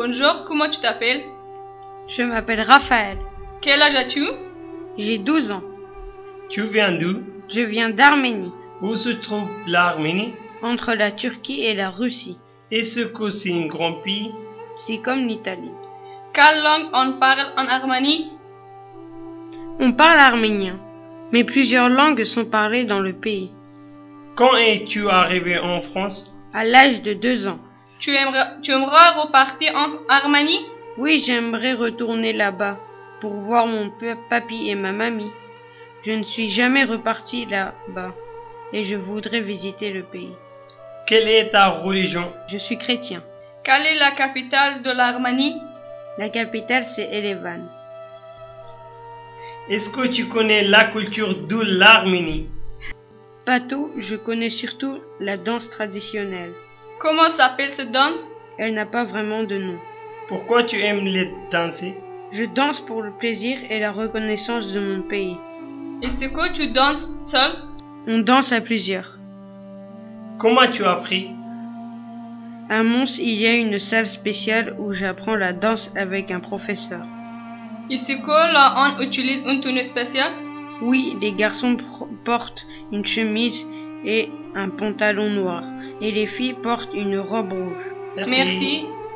Bonjour, comment tu t'appelles? Je m'appelle Raphaël. Quel âge as-tu? J'ai 12 ans. Tu viens d'où? Je viens d'Arménie, Où se trouve l'Arménie? entre la Turquie et la Russie. Est-ce que c'est un grand pays? C'est comme l'Italie. Quelle langue on parle en Arménie? On parle arménien, mais plusieurs langues sont parlées dans le pays. Quand es-tu arrivé en France? À l'âge de 2 ans. Tu aimeras repartir en Arménie? Oui, j'aimerais retourner là-bas pour voir mon papy et ma mamie. Je ne suis jamais reparti là-bas et je voudrais visiter le pays. Quelle est ta religion? Je suis chrétien. Quelle est la capitale de l'Arménie? La capitale, c'est Erevan. Est-ce que tu connais la culture de l'Arménie? Pas tout, je connais surtout la danse traditionnelle. Comment s'appelle cette danse? Elle n'a pas vraiment de nom. Pourquoi tu aimes les danser? Je danse pour le plaisir et la reconnaissance de mon pays. Est-ce que tu danses seul? On danse à plusieurs. Comment tu as appris? À Mons, il y a une salle spéciale où j'apprends la danse avec un professeur. Est-ce que là on utilise une tenue spéciale? Oui, les garçons portent une chemise et un pantalon noir, et les filles portent une robe rouge. Merci.